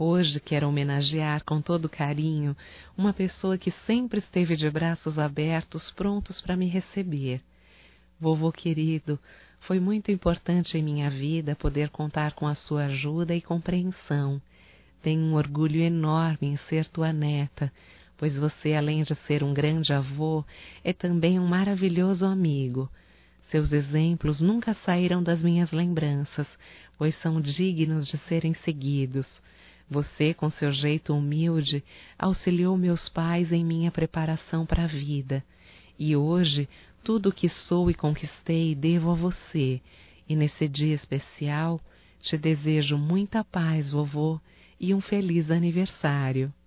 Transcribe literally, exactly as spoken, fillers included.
Hoje quero homenagear com todo carinho uma pessoa que sempre esteve de braços abertos, prontos para me receber. Vovô querido, foi muito importante em minha vida poder contar com a sua ajuda e compreensão. Tenho um orgulho enorme em ser tua neta, pois você, além de ser um grande avô, é também um maravilhoso amigo. Seus exemplos nunca saíram das minhas lembranças, pois são dignos de serem seguidos. Você, com seu jeito humilde, auxiliou meus pais em minha preparação para a vida. E hoje, tudo o que sou e conquistei devo a você. E nesse dia especial, te desejo muita paz, vovô, e um feliz aniversário.